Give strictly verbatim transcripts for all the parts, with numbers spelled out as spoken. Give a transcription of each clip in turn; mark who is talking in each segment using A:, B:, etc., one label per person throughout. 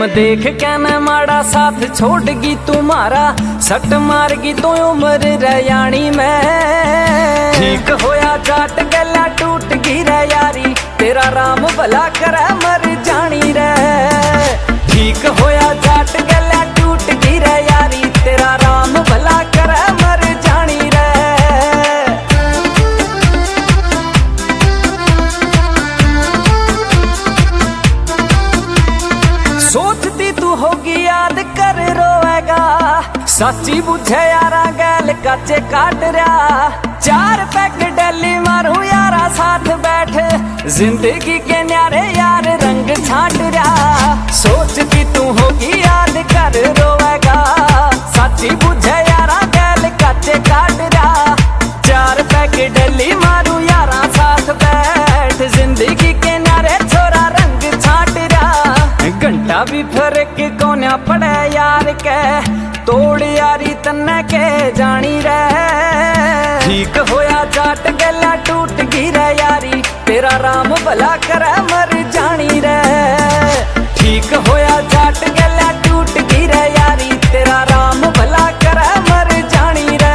A: प्रेम देख के न माड़ा साथ छोड़गी तुम्हारा, सट मारगी तो उम्र रयाणी में। ठीक होया जाट गला टूट गी रे यारी, तेरा राम भला करे मर जानी रे। ठीक होया जाट गला टूट गी रे यारी, तेरा राम भला करे मर जानी रे। सोचती तू होगी याद कर रोएगा, सच्ची बुझे यारा गैल कच्चे काट रहा। चार पैक डेली मारू यारा साथ बैठ, जिंदगी के न्यारे यार रंग छाट रहा। सोचती तू होगी याद कर रोएगा, सच्ची बुझे यारा गैल कच्चे काट रहा। चार पैक डेली मारू यारा साथ बैठ, जिंदगी के न्यारे छोरा रंग छाट रहा। घंटा भी फर्क कोन्या पड़े यार के, तोड़ यारी तन्ने के जानी रे। ठीक होया जाट गला टूट गी रे यारी, तेरा राम भला करे मर जानी रे। ठीक होया जाट गला टूट गी रे यारी, तेरा राम भला करे मर जानी रे।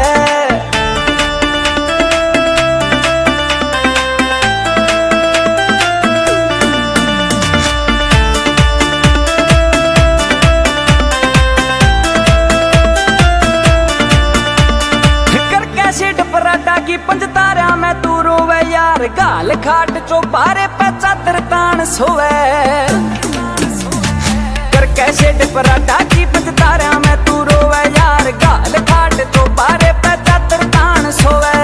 A: की पंजतारा में तू रोवे यार, गाल खाट चौबारे पे चादर तान सोवे। कर कैसे डपराटा की पंजतारा में तू रोवे यार, गाल खाट चौबारे पे चादर तान सोवे।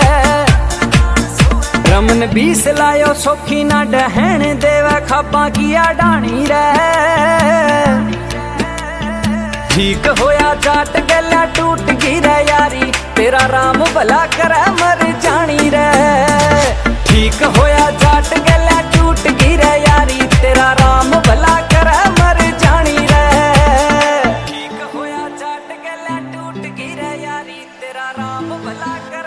A: रमन बीस लायो सौखी ना डहन देवे, खापा किया डाणी रे। ठीक होया जाट गला टूट गी रे यारी, तेरा राम भला करे मर जानी रे। ठीक होया जाट गला टूट गी रे यारी, तेरा राम भला करे मर जानी रे। ठीक होया जाट गला टूट गी रे यारी, तेरा राम भला करे